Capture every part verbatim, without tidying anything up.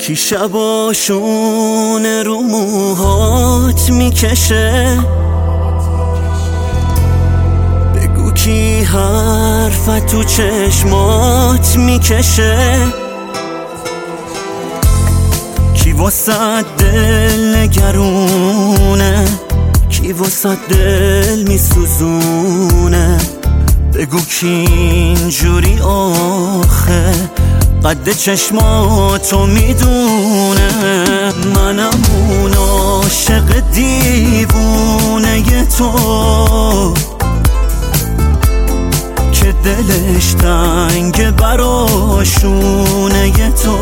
کی شباشون رو موهات میکشه، بگو کی حرفت تو چشمات میکشه، کی واسه دل نگرونه، کی واسه دل میسوزونه، بگو کی اینجوری آخه قد چشماتو میدونه. منم اون عاشق دیوونه تو که دلش تنگ براشونه تو.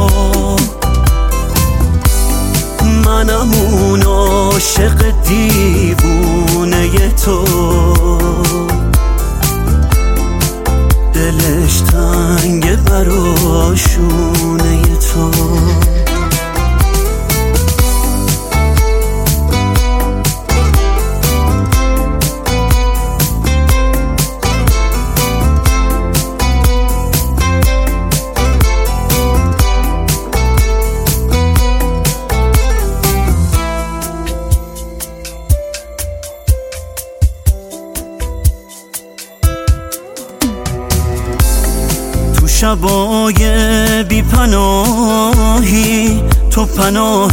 منم اون عاشق دیوونه تو دلش تنگ براشونه تو. شبای بی پناهی تو پناه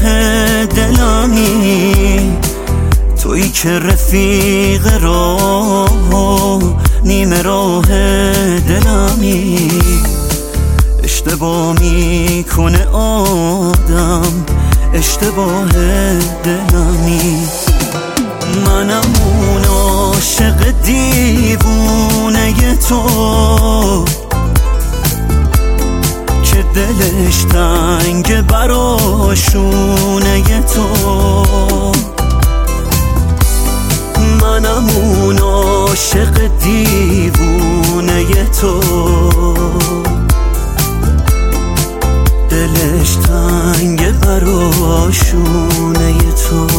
دلمی، تویی که رفیق راه نیمه راه دلمی. اشتباه میکنه آدم، اشتباه دلمی. منم اون عاشق دیوونه تو دلش تنگ براشونه تو. منم اون عاشق دیوونه تو دلش تنگ براشونه تو.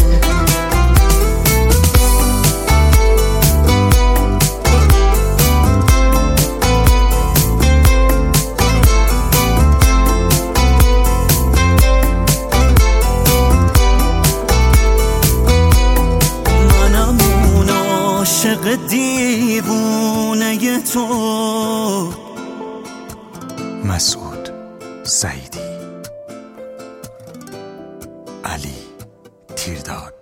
عاشق دیوونه تو. مسعود سعیدی، علی تیرداد.